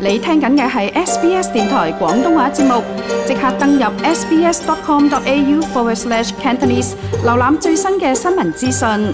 你聽緊嘅係 SBS 電台廣東話節目，即刻登入 sbs.com.au/Cantonese 瀏覽最新嘅新聞資訊。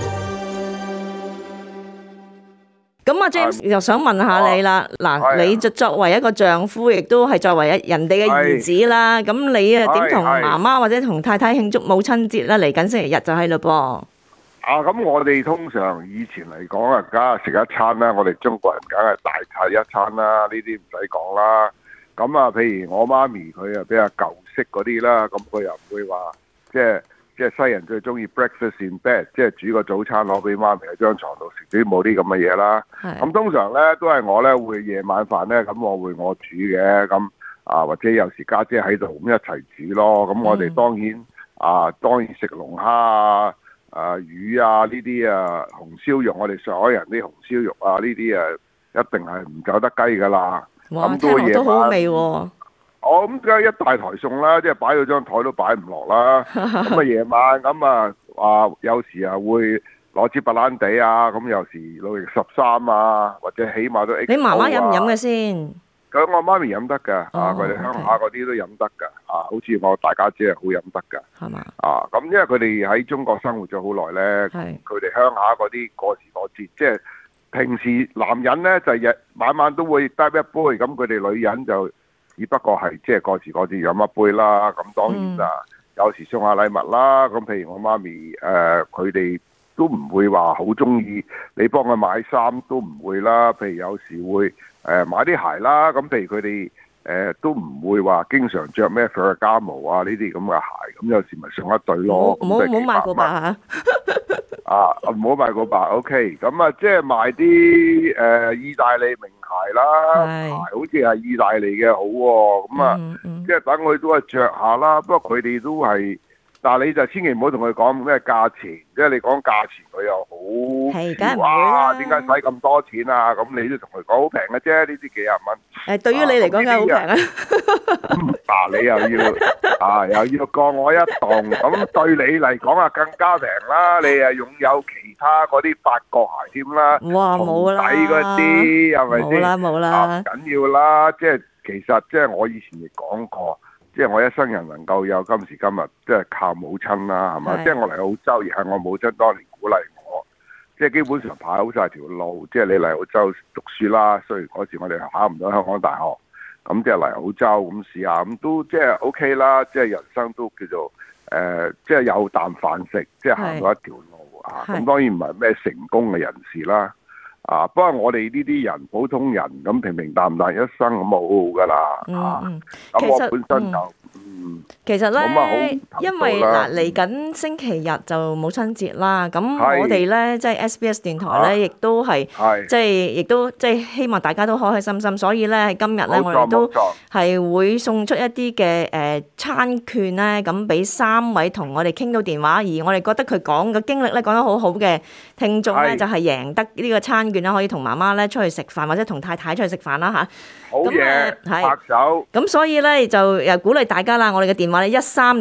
咁啊 James 又想問下你啦，嗱，你就作為一個丈夫，亦都係作為人哋嘅兒子啦，咁你啊點同媽媽或者同太太慶祝母親節咧？嚟緊星期日就係嘞噃。 咁我哋通常以前嚟講啊，梗係食一餐啦。我哋中國人梗係大菜一餐啦，呢啲唔使講啦。咁啊，譬如我媽咪佢啊比較舊式嗰啲啦，咁佢又唔會話即係西人最中意 breakfast in bed， 即係煮個早餐攞俾媽咪喺張床度食，啲冇啲咁嘅嘢啦。咁通常咧都係我咧會夜晚飯咧，咁我會煮嘅，咁或者有時家姐喺度咁一齊煮咯。咁我哋當然食龍蝦魚啊呢啲紅燒肉，我哋上海人啲紅燒肉呢啲一定係唔走得雞噶啦。 哇，聽落都好好味喎！ 咁梗係一大台餸啦，即係擺到張台都擺唔落啦。咁夜晚咁有時會攞支白蘭地咁有時路易13或者起碼都 XO。你媽媽飲唔飲嘅先？ 咁我媽咪飲得㗎，佢哋鄉下嗰啲都飲得㗎，好似我大家姐係好飲得㗎， 係嘛？ 咁因為佢哋喺中國生活咗好耐咧，佢哋鄉下嗰啲過時過節，即係平時男人咧就晚晚都會得一杯，咁佢哋女人就只不過係即係過時過節飲一杯啦。咁當然有時送下禮物啦。咁譬如我媽咪佢哋都唔會話好中意你幫佢買衫，都唔會啦。譬如有時會買啲鞋啦，咁譬如佢哋都唔會話經常着咩 Ferragamo 呢啲咁嘅鞋，咁有時咪送一對咯。 唔好買過百嚇。 唔好買過百 OK。咁即係賣啲意大利名鞋啦，鞋好似係意大利嘅好喎。咁即係等佢都係着下啦。不過佢哋都係。但係你就千祈唔好同佢講咩價錢，即係你講價錢佢又好，哇！點解使咁多錢啊？咁你都同佢講好平嘅啫，呢啲幾廿蚊。 對於你嚟講梗係好平啊！ 你又要過我一檔，咁對你嚟講更加平啦！你擁有其他嗰啲法國鞋添啦， 哇冇啦， 紅底嗰啲係咪先？ 冇啦， 唔緊要啦，即係其實即係我以前亦講過。即係我一生人能夠有今時今日，即係靠母親啦，係嘛？即係我嚟澳洲，而係我母親當年鼓勵我，即係基本上排好晒條路。即係你嚟澳洲讀書啦，雖然嗰時我哋考唔到香港大學，咁即係嚟澳洲咁試下，咁都即係 OK 啦。即係人生都叫做即係有啖飯食，即係行到一條路咁當然唔係咩成功嘅人士啦。不過我哋呢啲人普通人咁平平淡淡一生咁好㗎啦。咁我本身就其實咧，因為嚟緊星期日就母親節啦，咁我哋咧即係 SBS 電台咧，亦都係即係亦都即係希望大家都開開心心，所以咧今日咧我哋都係會送出一啲嘅餐券咧，咁俾3位同我哋傾到電話，而我哋覺得佢講嘅經歷咧講得好好嘅聽眾咧，就係贏得呢個餐券啦，可以同媽媽咧出去食飯，或者同太太出去食飯啦嚇。 好嘢，拍手。 咁所以咧就又鼓勵大家啦，我哋嘅電話咧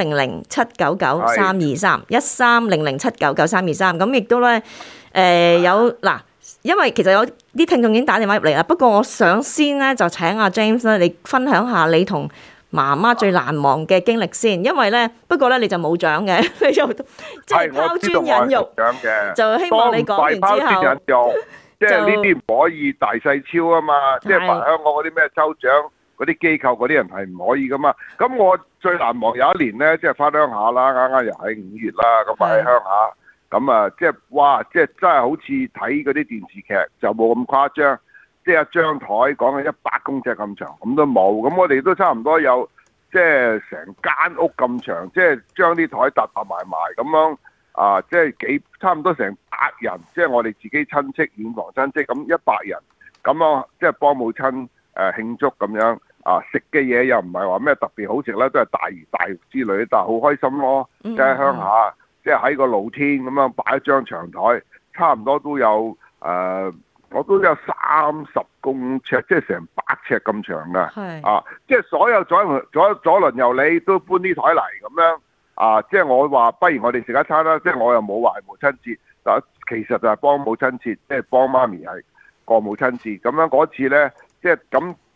1300-799-323，1300-799-323。咁亦都咧有嗱，因為其實有啲聽眾已經打電話入嚟啦。不過我想先咧就請阿 James 咧，你分享下你同媽媽最難忘嘅經歷先。因為咧，不過咧你就冇獎嘅，你就即係拋磚引玉，就希望你講完之後。 即係呢啲唔可以大細超啊嘛！即係凡香港嗰啲咩州長嗰啲機構嗰啲人係唔可以噶嘛。咁我最難忘有一年咧，即係翻鄉下啦，啱啱又喺5月啦，咁喺鄉下，咁即係哇，即係真係好似睇嗰啲電視劇，就冇咁誇張。即係一張台講緊100公尺咁長，咁都冇。咁我哋都差唔多有即係成間屋咁長，即係將啲台搭埋咁樣。即係差唔多成100人，即係我哋自己親戚、遠房親戚，咁100人咁樣，即係幫母親慶祝咁樣。食嘅嘢又唔係話咩特別好食啦，都係大魚大肉之類，但係好開心咯。即係鄉下，即係喺個露天咁樣擺一張長台，差唔多都有我都有30公尺，即係成100尺咁長㗎。即係所有左鄰右里都搬啲台嚟咁樣。即係我話不如我哋食一餐啦，即係我又冇話係母親節，但其實就係幫母親節，即係幫媽咪係過母親節咁樣嗰次呢，即係咁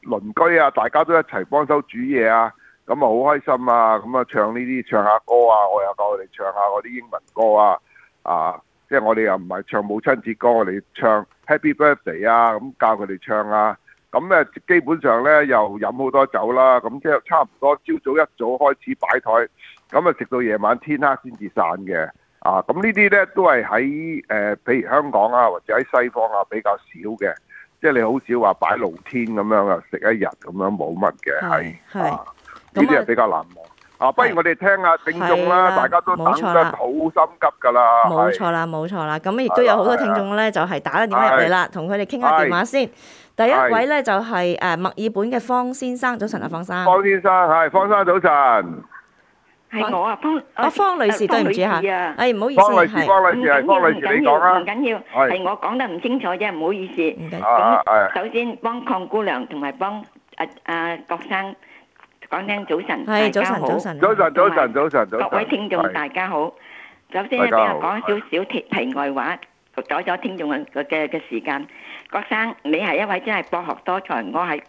鄰居啊，大家都一齊幫手煮嘢啊，咁啊好開心啊，咁啊唱下歌啊，我又教佢哋唱下嗰啲英文歌啊，即係我哋又唔係唱母親節歌，我哋唱 Happy Birthday 啊，咁教佢哋唱啊，咁咧基本上咧又飲好多酒啦，咁即係差唔多朝早一早開始擺台，咁啊食到夜晚天黑先至散嘅。咁呢啲咧都係喺譬如香港啊，或者喺西方啊比較少嘅，即係你好少話擺露天咁樣啊，食一日咁樣冇乜嘅，係呢啲係比較難忘。不如我哋聽下聽眾啦，大家都等得好心急㗎啦。 冇錯啦，咁亦都有好多聽眾咧，就係打咗電話入嚟啦，同佢哋傾下電話先。第一位咧就係墨爾本嘅方先生，早晨啊，方生。 方先生係，方生早晨。 係我啊， 方女士，對唔住嚇，唔好意思， 方女士，你講啊， 唔緊要，係我講得唔清楚啫，唔好意思。咁首先幫鄺姑娘同埋幫郭生講聲早晨，大家好。早晨，各位聽眾大家好。首先咧，俾我講少少題外話，阻咗聽眾嘅時間。郭生，你係一位真係博學多才，我係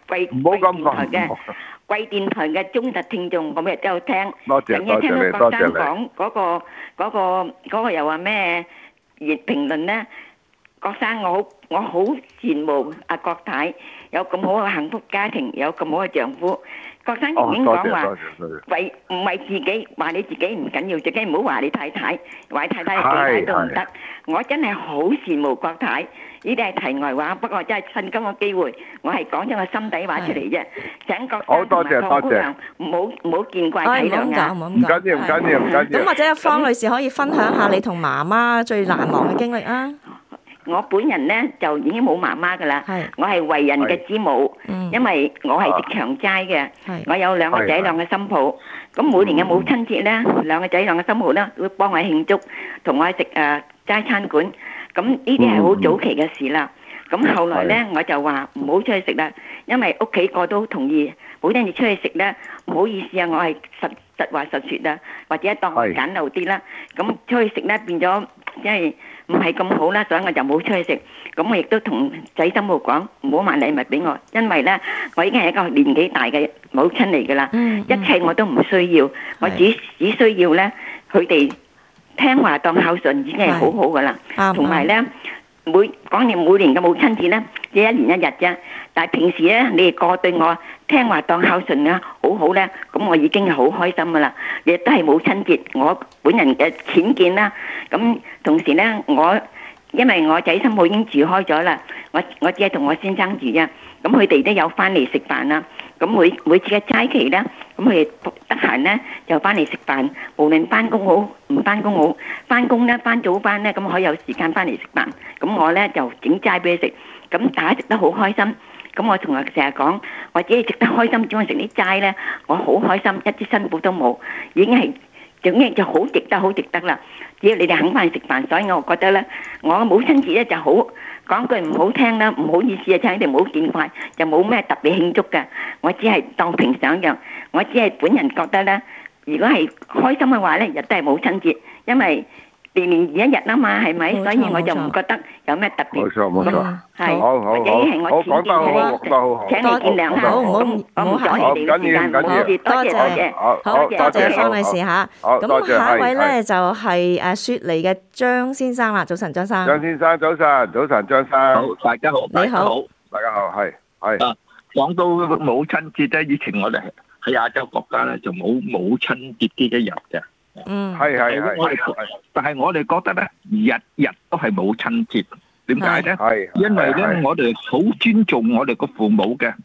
貴電台嘅忠實聽眾，我每日都有聽。 多謝你， 聽到郭生講嗰個又話咩熱評論咧？郭生，我好羨慕阿郭太有咁好嘅幸福家庭，有咁好嘅丈夫。郭生已經講話唔為自己話你自己唔緊要，自己唔好話你太太，話你太太幾大都唔得。我真係好羨慕郭太，呢啲係題外話。不過真係趁今個機會，我係講咗個心底話出嚟啫。請郭生同埋鄺姑娘唔好見怪體諒啊！ 唔緊要。 咁或者方女士可以分享下你同媽媽最難忘嘅經歷啊？ 我本人咧就已經冇媽媽噶啦，我係為人嘅之母，因為我係食長齋嘅，我有兩個仔兩個新抱，咁每年嘅母親節咧，兩個仔兩個新抱咧會幫我慶祝，同我去食齋餐館，咁呢啲係好早期嘅事啦。咁後來咧我就話唔好出去食啦，因為屋企個都同意，冇得你出去食咧，唔好意思啊，我係實話實説啊，或者當我簡陋啲啦，咁出去食咧變咗即係唔係咁好啦，所以我就冇出去食。咁我亦都同仔新抱講唔好買禮物俾我，因為咧我已經係一個年紀大嘅母親嚟噶啦，一切我都唔需要，我只需要咧佢哋聽話當孝順已經係好好噶啦。同埋咧每年嘅母親節咧只一年一日啫，但係平時咧你哋個對我聽話當孝順啊好好咧，咁我已經係好開心噶啦。亦都係母親節，我本人嘅淺見啦。咁同時咧因為我仔新抱已經住開咗啦，我只係同我先生住啫。咁佢哋都有翻嚟食飯啦。咁每次嘅齋期咧，咁佢哋得閒咧就翻嚟食飯。無論翻工好唔翻工好，翻工咧翻早班咧，咁可以有時間翻嚟食飯。咁我咧就整齋俾佢食，咁大家食得好開心。咁我同佢成日講，我只係食得開心，只係食啲齋咧，我好開心，一啲辛苦都冇，已經係總之就好值得啦。只要你哋肯翻嚟食飯，所以我覺得咧，我母親節咧就好講句唔好聽啦，唔好意思啊，請你哋唔好見怪，就冇咩特別慶祝嘅。我只係當平常一樣，我只係本人覺得咧，如果係開心嘅話咧，日都係母親節，因為年一日啊嘛，係咪？所以我就唔覺得有咩特別。 冇錯，係好，或者係我自己嘅，請你見諒下。 好，唔好阻你哋嘅時間，多謝方女士嚇。咁下一位咧就係雪梨嘅張先生啦，早晨張生。 張先生早晨，張生。 好，大家好， 你好， 大家好，係。 講到母親節咧，以前我哋喺亞洲國家咧就冇母親節呢一日嘅。係。但係我哋覺得咧，日都係母親節。點解咧？因為咧，我哋好尊重我哋個父母嘅。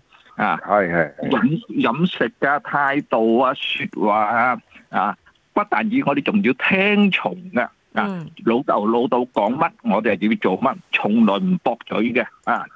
飲食啊、態度啊、說話啊，不但止我哋仲要聽從嘅。老豆講乜，我哋係要做乜，從來唔駁嘴嘅。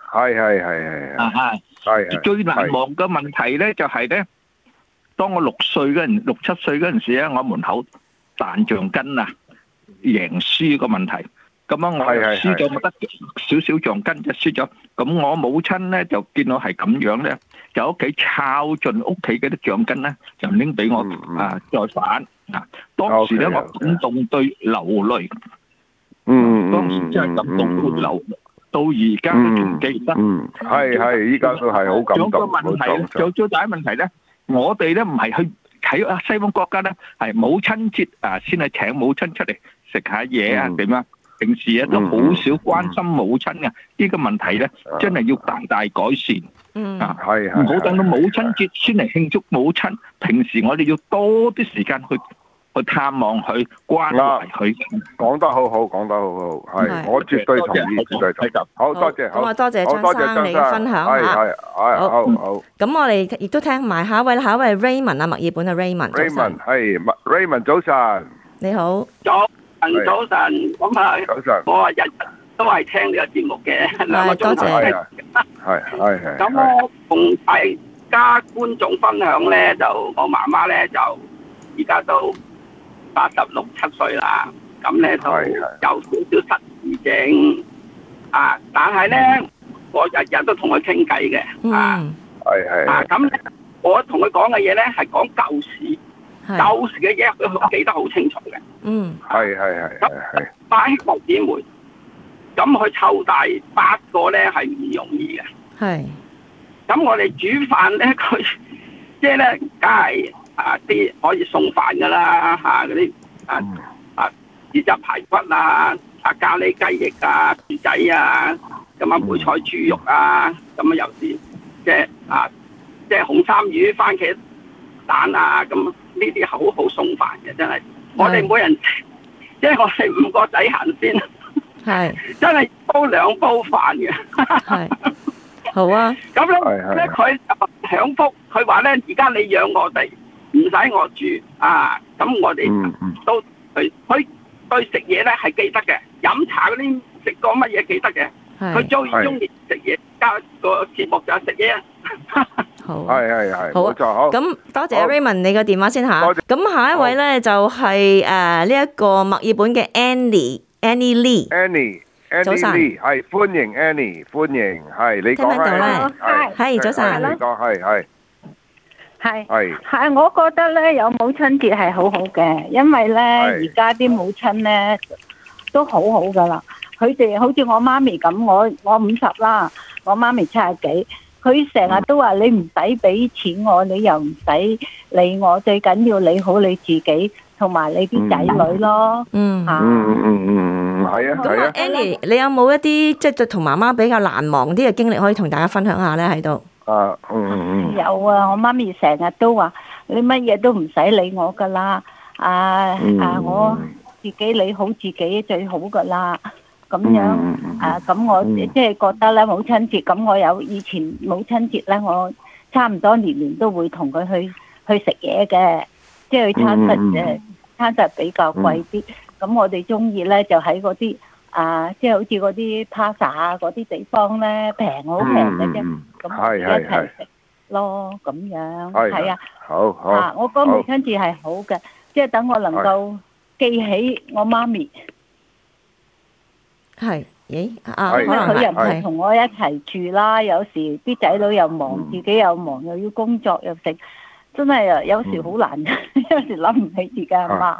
係。最難忘嘅問題咧，就係咧，當我6、7歲嗰陣時咧，我門口彈橡筋啊，贏輸個問題，咁樣我輸咗，我得少少橡筋就輸咗。咁我母親咧就見到係咁樣咧，就屋企抄盡屋企嗰啲橡筋咧，就拎俾我再反啊。當時咧我感動到流淚，當時真係感動到到而家都仲記得。 係，依家都係好感動。 仲有個問題咧，仲最大嘅問題咧，我哋咧唔係去喺西方國家咧，係母親節啊先係請母親出嚟食下嘢啊點啊，平時啊都好少關心母親嘅。呢個問題咧，真係要大大改善。 係唔好等到母親節先嚟慶祝母親，平時我哋要多啲時間去探望佢，關懷佢。 講得好好，講得好好，係我絕對同意，絕對同意。好多謝， 咁啊多謝張生你嘅分享嚇。 好。 咁我哋亦都聽埋下一位 Raymond 啊，墨爾本嘅 Raymond。 Raymond 早晨。 你好。 早晨，咁啊，我日日都係聽呢個節目嘅2個鐘頭。 係。 咁我同大家觀眾分享咧，就我媽媽咧就而家都86、7歲啦，咁咧就有少少失智症啊，但係咧我日日都同佢傾偈嘅啊，咁我同佢講嘅嘢咧係講舊時嘅嘢，佢記得好清楚嘅。 係。 咁8兄弟姊妹，咁佢湊大8個咧係唔容易嘅。 係。 咁我哋煮飯咧，佢即係咧，梗係啲可以送飯噶啦嗰啲豉汁排骨咖喱雞翼薯仔咁梅菜豬肉咁有時即係紅衫魚、番茄蛋咁呢啲好送飯嘅，真係。我哋每人即係我哋5個仔行先，係真係煲2煲飯嘅。 係好啊。咁咧佢享福，佢話咧而家你養我哋，唔使我住咁我哋都佢對食嘢咧係記得嘅，飲茶嗰啲食過乜嘢記得嘅，佢中意食嘢，加個節目就係食嘢。 好， 係， 好啊，咁多謝 Raymond 你個電話先嚇。咁下一位咧就係呢一個墨爾本嘅 Annie Lee。早晨， 係歡迎 Annie，歡迎，係你講。聽唔聽到咧？ 係早晨。 你講係，我覺得咧有母親節係好好嘅，因為咧而家啲母親咧都好好噶啦。佢哋好似我媽咪咁，我50啦，我媽咪70幾，佢成日都話你唔使俾錢我，你又唔使理我，最緊要你好你自己同埋你啲仔女咯。 係啊。 咁Annie，你有冇一啲即係同媽媽比較難忘啲嘅經歷可以同大家分享下咧喺度？ 有啊，我媽咪成日都話你乜嘢都唔使理我噶啦，我自己理好自己最好噶啦，咁樣咁我即係覺得咧母親節，咁我有以前母親節咧，我差唔多年年都會同佢去食嘢嘅，即係去餐食比較貴啲，咁我哋中意咧就喺嗰啲即係好似嗰啲 Plaza 嗰啲地方咧，好平嘅啫。咁一齊食咯，咁樣係啊。好。我覺得母親節係好嘅，即係等我能夠記起我媽咪。 係， 可能佢又唔係同我一齊住啦，有時啲仔女又忙，自己又忙，又要工作又食。真係有時好難，有時諗唔起自己阿媽。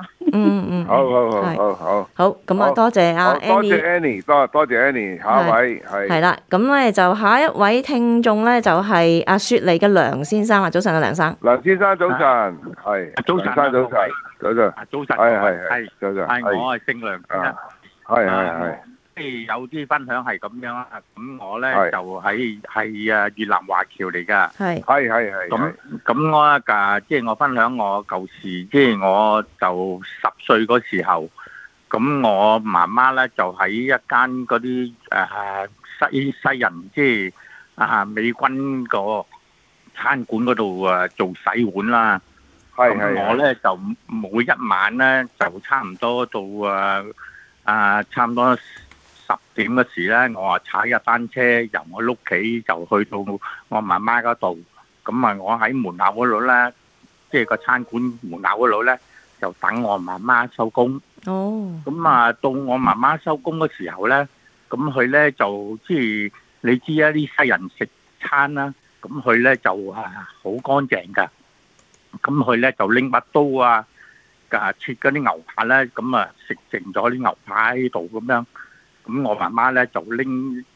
好， 咁啊，多謝阿 Annie。 多謝 Annie， 多謝 Annie。下一位係啦，咁咧就下一位聽眾咧就係阿雪梨嘅梁先生啦。早晨啊，梁生。 梁先生早晨，係。早晨，早晨。 早晨。 係。早晨。 係我係姓梁嘅。 係。 即係有啲分享係咁樣啦，咁我咧就係越南華僑嚟噶， 係咁我即係我分享我舊時，即係我就10歲嗰時候，咁我媽媽咧就喺一間嗰啲西人即係美軍個餐館嗰度做洗碗啦，咁我咧就每一晚咧就差唔多到差唔多10點嗰時咧，我踩架單車由我屋企就去到我媽媽嗰度，咁我喺門口嗰度咧，即係個餐館門口嗰度咧，就等我媽媽收工。咁到我媽媽收工嗰時候咧，咁佢咧就即係你知啊，啲西人食餐啦，咁佢咧就好乾淨噶，咁佢咧就拎把刀切嗰啲牛扒咧，咁食剩咗啲牛扒喺度咁樣。咁我媽媽咧就拎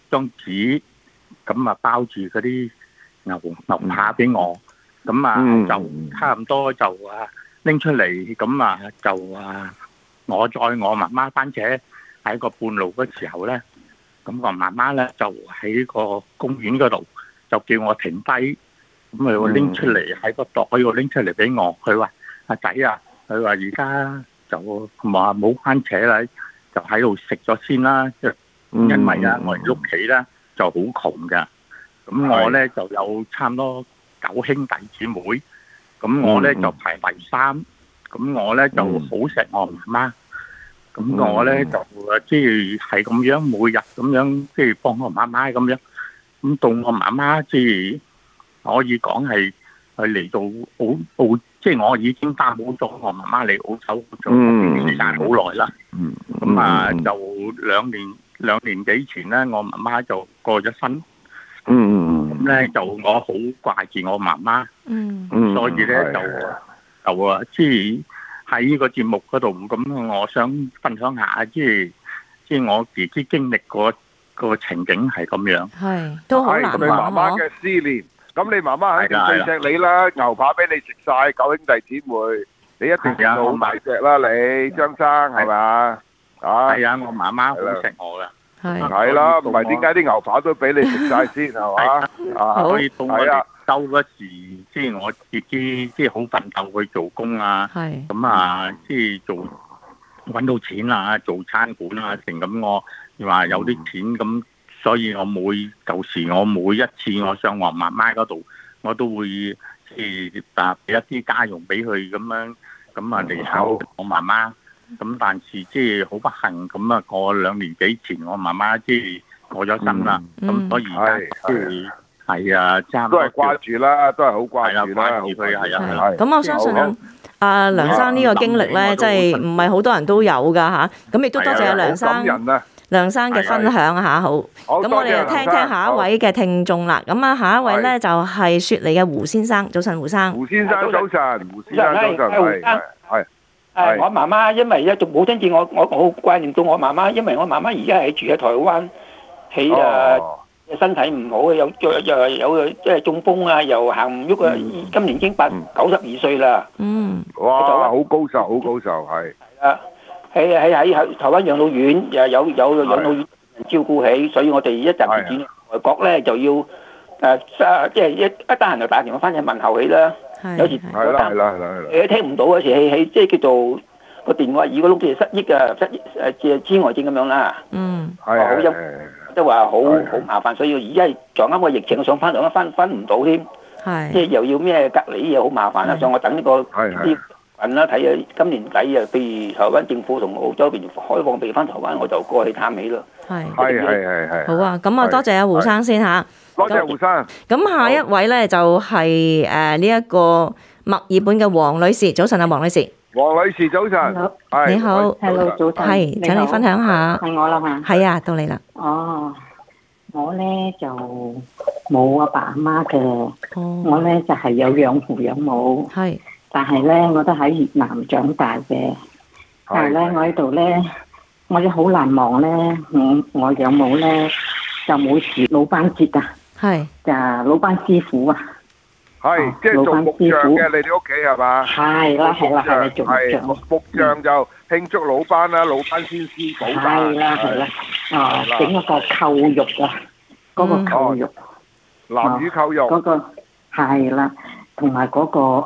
張紙，咁啊包住嗰啲牛扒俾我，咁啊就差唔多就拎出嚟，咁啊就我載我媽媽翻車喺個半路嗰時候咧，咁我媽媽咧就喺個公園嗰度就叫我停低，咁佢拎出嚟喺個袋度拎出嚟俾我，佢話阿仔啊，佢話而家就話冇翻車啦，就喺度食咗先啦，因為我哋屋企咧就好窮噶，咁我咧就有差唔多9兄弟姊妹，咁我咧就排第3，咁我咧就好錫我媽媽，咁我咧就即係咁樣每日咁樣即係幫我媽媽咁樣，咁到我媽媽即係可以講係嚟到澳，即係我已經擔保咗我媽媽嚟澳洲做時間好耐啦，咁就兩年幾前咧，我媽媽就過咗身，咁咧就我好掛住我媽媽，所以咧就即係喺呢個節目嗰度，咁我想分享下，即係我自己經歷過個情景係咁樣， 係都好難你媽媽嘅思念，咁你媽媽肯定最錫你啦，牛扒俾你食晒，9兄弟姊妹，你一定有好大隻啦，你張生係嘛？ 係啊，我媽媽好錫我噶， 係啦，唔係點解啲牛扒都俾你食晒先係嘛？ 所以到我哋收嗰時，即係我自己即係好奮鬥去做工啊，咁即係搵到錢啊，做餐館啊，成咁我話有啲錢咁，所以我每一次我上我媽媽嗰度，我都會即係俾一啲家用俾佢咁樣，咁嚟孝我媽媽。咁但是即係好不幸咁啊！過2年幾前，我媽媽即係過咗身啦。咁所以即係差唔多都係掛住啦，都係好掛住啦。 佢係咁我相信阿梁生呢個經歷咧，即係唔係好多人都有㗎嚇。咁亦都多謝阿梁生嘅分享嚇。好，咁我哋就聽下一位嘅聽眾啦。咁下一位咧就係雪梨嘅胡先生。早晨，胡生。 胡先生早晨，胡先生早晨，係。 我媽媽因為做母親節，我好懷念到我媽媽，因為我媽媽而家係住喺台灣，身體唔好，有即係中風啊，又行唔喐啊，今年已經92歲啦。 哇，好高壽，好高壽，係。 係啦，喺台灣養老院又有養老院照顧起，所以我哋一陣轉外國咧就要即係一得閒就打電話翻去問候起啦。有時係啦， 你聽唔到嗰時係即係叫做個電話耳個窿失憶啊，痴呆症咁樣啦。係好陰，即係話好麻煩，所以而家撞啱個疫情，想翻嚟翻唔到添。即係又要咩隔離嘢，好麻煩啦。所以我等呢個啲份啦，睇下今年底啊，譬如台灣政府同澳洲邊開放俾翻台灣，我就過去探起咯。 係。 好啊，咁啊多謝阿胡生先嚇。 多謝胡生。 咁下一位咧就係呢一個墨爾本嘅黃女士。早晨啊，黃女士。 黃女士早晨。 你好。 Hello，早晨。 係，請你分享下。 係我啦嘛。 係啊，到你啦。 哦，我咧就冇阿爸阿媽嘅，我咧就係有養父養母。係。但係咧，我都喺越南長大嘅。但係咧，我喺度咧，我哋好難忘咧。我養母咧就冇事老班節啊。係就老班師傅啊， 係即係做木匠嘅，你哋屋企係嘛？ 係啦，做木匠。 木匠就慶祝老班啦，老班先師補班。 係啦，整一個扣肉啊，嗰個扣肉， 南乳扣肉。 嗰個係啦，同埋嗰個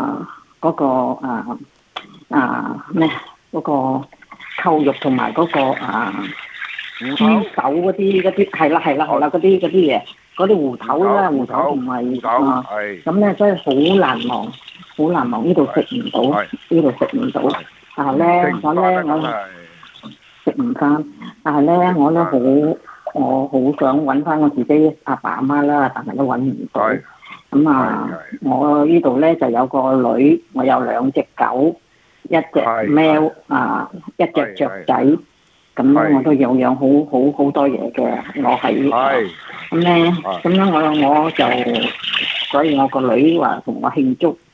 咩？嗰個扣肉同埋嗰個豬手嗰啲係啦，嗰啲嘢。嗰啲芋頭啦，芋頭同埋咁咧，所以好難忘，呢度食唔到，但係咧我食唔翻，但係咧我好想揾翻我自己阿爸阿媽啦，但係都揾唔到。咁我呢度咧就有個女，我有2隻狗，一隻貓一隻雀仔。咁咧我都有養好多嘢嘅，我係咁咧，我就，所以我個女話同我慶祝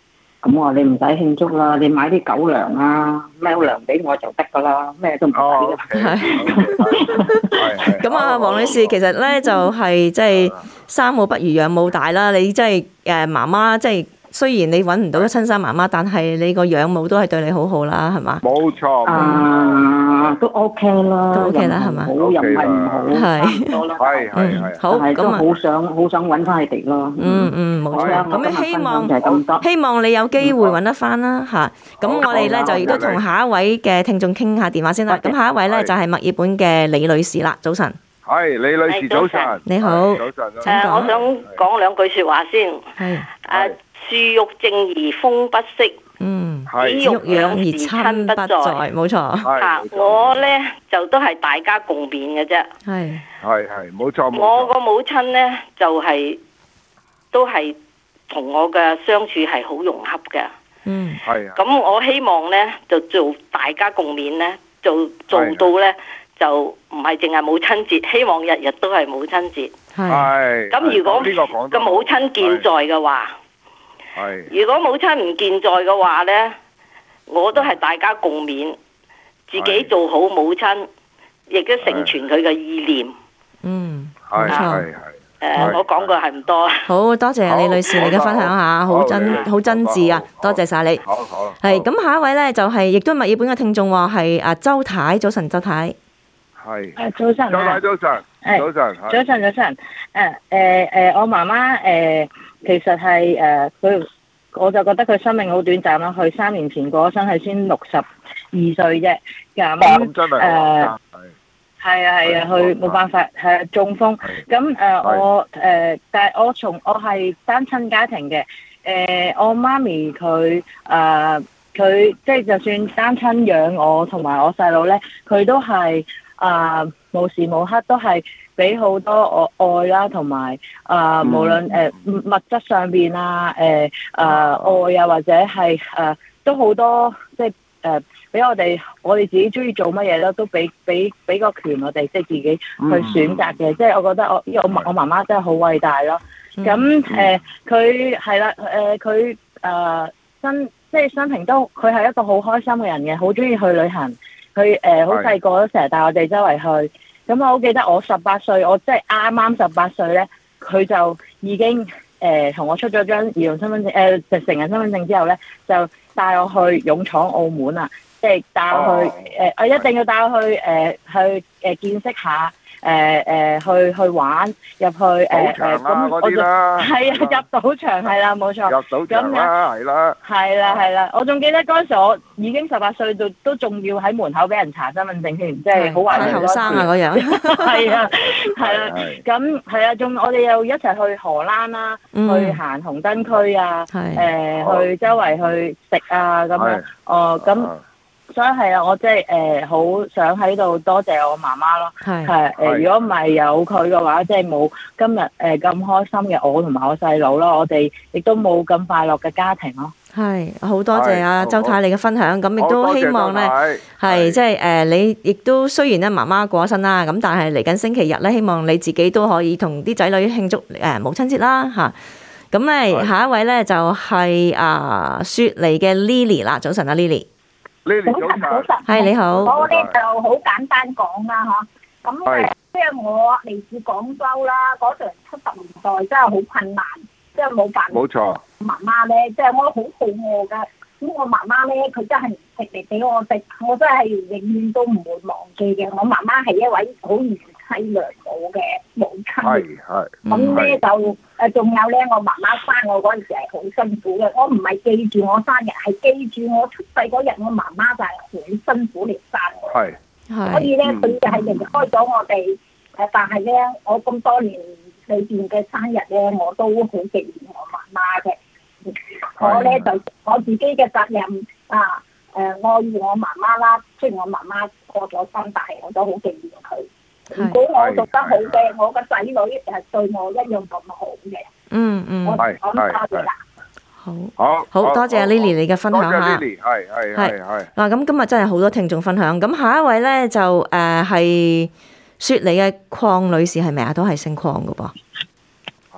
咁我話你唔使慶祝啦，你買啲狗糧啊、貓糧俾我就得噶啦，咩都唔使嘅。 咁啊，黃女士其實咧就係即係生母不如養母大啦。你即係媽媽，即係雖然你揾唔到親生媽媽，但係你個養母都係對你好好啦，係嘛？ 冇錯。 都 OK 啦， 都 OK 啦，係嘛？ 好又唔係唔好， 係多啦。 係。 好， 咁啊，好想揾翻佢哋咯。 冇錯。咁希望你有機會揾得翻啦嚇。咁我哋咧就亦都同下一位嘅聽眾傾下電話先啦。咁下一位咧就係墨爾本嘅李女士啦。早晨。 係李女士，早晨。 你好。 早晨。 我想講兩句説話先。 係。 樹欲靜而風不息。子欲養而親不在， 冇錯。 我咧就都係大家共勉嘅啫。 係，冇錯。 我個母親咧就係都係同我嘅相處係好融洽嘅。 係。 咁我希望咧就做大家共勉咧，做到咧就唔係淨係母親節，希望日日都係母親節。 係。 咁如果個母親健在嘅話，如果母親唔健在嘅話呢，我都係大家共勉，自己做好母親，亦都成全佢嘅意念。 冇錯。 我講過係唔多。 好多謝李女士你嘅分享下，好真摯啊！多謝晒你。 好。 係咁，下一位呢，就係亦都墨爾本嘅聽眾話係周太，早晨周太。 係。 早晨。 周太早晨。 早晨。我媽媽其實係佢，我就覺得佢生命好短暫啦。佢3年前過咗身，係先62歲啫。咁真係係啊，佢冇辦法係中風。咁我但係我係單親家庭嘅。我媽咪佢即係就算單親養我同埋我細佬咧，佢都係無時無刻都係俾好多我愛啦，同埋無論物質上邊愛啊，或者係都好多，即係俾我哋自己中意做乜嘢咧，都俾個權我哋，即係自己去選擇嘅。即係我覺得我媽媽真係好偉大咯。咁佢係啦，佢即係生平都佢係一個好開心嘅人嘅，好中意去旅行。佢好細個都成日帶我哋周圍去。咁我好記得我18歲，我即係啱18歲咧，佢就已經同我出咗張兒童身份證，就成人身份證之後咧，就帶我去勇闖澳門啊！即係帶我去我一定要帶我去見識下。去玩入去咁我就係入賭場係啦，冇錯。 入賭場啦，係啦。我仲記得嗰陣時我已經18歲，都仲要喺門口俾人查身份證添，即係好玩。 太後生啊嗰樣。 係啦。咁係啊，仲我哋又一齊去荷蘭啦，去行紅燈區啊，去周圍去食啊咁樣。咁。所以係啊，我即係好想喺度多謝我媽媽咯。如果唔係有佢嘅話，即係冇今日咁開心嘅我同埋我細佬咯，我哋亦都冇咁快樂嘅家庭咯。 係好多謝啊周太你嘅分享，咁亦都希望咧係即係你亦都雖然咧媽媽過咗身啦，咁但係嚟緊星期日咧，希望你自己都可以同啲仔女慶祝母親節啦嚇。咁咧下一位咧就係雪梨嘅 Lily 啦，早晨啊 Lily。 早晨， 係你好。 我咧就好簡單講啦，咁即係我嚟自廣州啦，嗰陣70年代真係好困難，即係冇辦法。冇錯。媽媽咧，即係我好肚餓㗎，咁我媽媽咧，佢真係唔食嚟俾我食，我真係永遠都唔會忘記嘅。我媽媽係一位好賢妻良母嘅母親。咁咧就仲有咧，我媽媽生我嗰陣時係好辛苦嘅。我唔係記住我生日，係記住我出世嗰日，我媽媽就係好辛苦嚟生我。所以咧，佢就係離開咗我哋。但係咧，我咁多年裏邊嘅生日咧，我都好紀念我媽媽嘅。我咧就我自己嘅責任我要我媽媽啦。雖然我媽媽過咗身，但係我都好紀念佢。如果我做得好嘅，我個仔女係對我一樣咁好嘅。我多謝啦。 好多謝 Lily 你嘅分享嚇。係。嗱咁今日真係好多聽眾分享。咁下一位咧就係雪梨嘅鄺女士係咪啊？都係姓鄺嘅噃。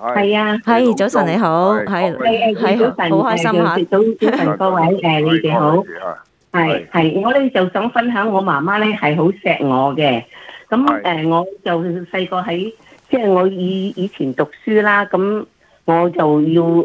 係啊， 係早晨你好，係早晨， 好開心嚇， 早晨各位你哋好，係我咧就想分享我媽媽咧係好錫我嘅，咁我就細個喺即係我以前讀書啦，咁我就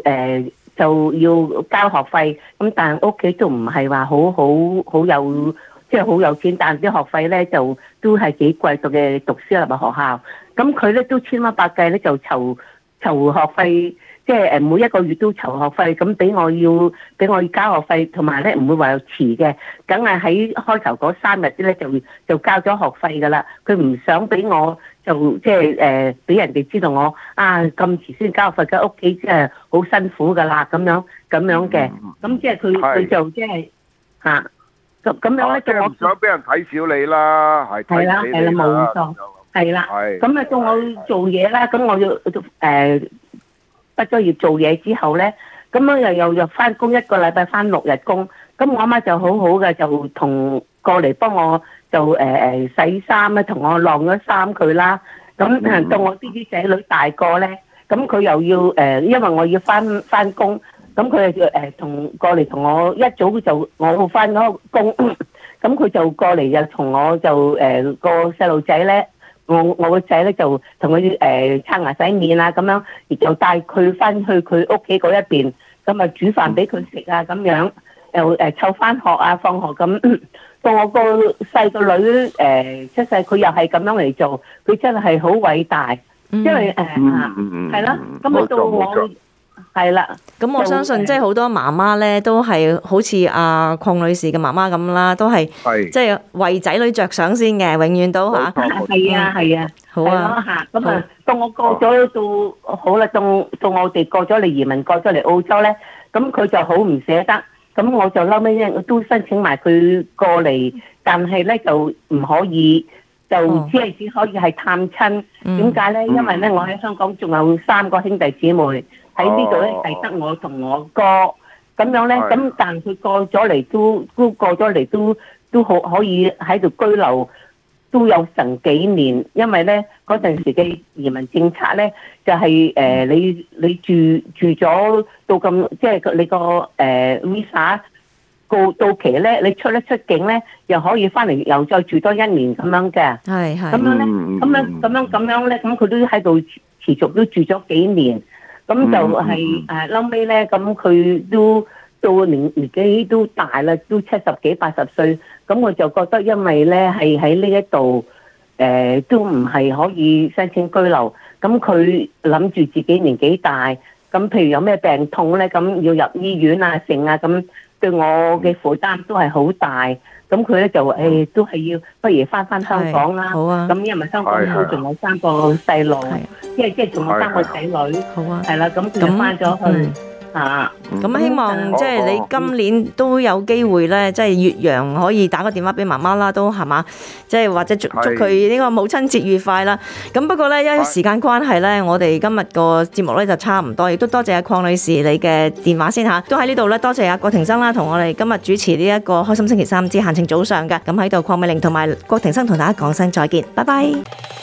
要交學費，咁但係屋企都唔係話好有即係好有錢，但係啲學費咧就都係幾貴嘅讀私立學校，咁佢咧都千方百計咧就籌學費，即係每一個月都籌學費，咁俾我要交學費，同埋咧唔會話有遲嘅，梗係喺開頭嗰3日咧就交咗學費㗎啦。佢唔想俾我就即係俾人哋知道我咁遲先交學費，喺屋企即係好辛苦㗎啦，咁樣嘅，咁即係佢就即係咁樣咧，到我唔想俾人睇小你啦，係啦，冇錯，係啦，咁啊到我做嘢啦，咁我要畢咗業做嘢之後咧，咁我又翻工，1個禮拜翻6日工，咁我阿媽就好好嘅，就過嚟幫我就洗衫咧，同我晾咗衫佢啦，咁到我啲仔女大個咧，咁佢又要因為我要翻工。咁佢過嚟同我一早就我翻咗工，咁佢就過嚟又同我就個細路仔咧，我個仔咧就同佢刷牙洗面啊咁樣，亦就帶佢翻去佢屋企嗰一邊，咁啊煮飯俾佢食啊咁樣，又湊翻學啊放學咁。到我個細個女出世，佢又係咁樣嚟做，佢真係好偉大，因為係啦，咁啊到我。係啦， 咁我相信即係好多媽媽咧，都係好似阿鄺女士嘅媽媽咁啦，都係即係為仔女着想先嘅，永遠都嚇。 係啊， 好啊嚇，咁啊，到我過咗到好啦，到我哋過咗嚟移民，過咗嚟澳洲咧，咁佢就好唔捨得，咁我就嬲尾咧，我都申請埋佢過嚟，但係咧就唔可以，就只可以係探親。點解咧？因為咧，我喺香港仲有3個兄弟姊妹。喺呢度咧，係得我同我哥咁樣咧，咁但佢過咗嚟都過咗嚟都好可以喺度居留，都有成幾年。因為咧嗰陣時嘅移民政策咧，就係你住咗到咁，即係你個visa 到期咧，你出境咧，又可以翻嚟又再住多1年咁樣嘅。係咁樣咧，咁樣咧，咁佢都喺度持續都住咗幾年。咁就係後尾咧，咁佢都到年紀都大啦，都70幾80歲。咁我就覺得，因為咧係喺呢一度都唔係可以申請居留。咁佢諗住自己年紀大，咁譬如有咩病痛咧，咁要入醫院啊、剩啊，咁對我嘅負擔都係好大。咁佢咧就都係要，不如翻香港啦。好啊。咁因為香港都仲有3個細路，即係仲有3個仔女。好啊。係啦，咁佢就翻咗去。 咁希望即係你今年都有機會咧，即係越洋可以打個電話俾媽媽啦，都係嘛？即係或者祝佢呢個母親節愉快啦。咁不過咧，因為時間關係咧，我哋今日個節目咧就差唔多，亦都多謝阿鄺女士你嘅電話先嚇，都喺呢度咧，多謝阿郭庭生啦，同我哋今日主持呢一個開心星期3之閒情早上嘅。咁喺度，鄺美玲同埋郭庭生同大家講聲再見，拜拜。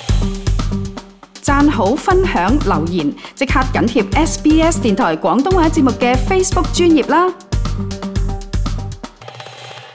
讚好、分享、留言，即刻緊貼SBS 電台廣東話節目嘅 Facebook 專頁啦！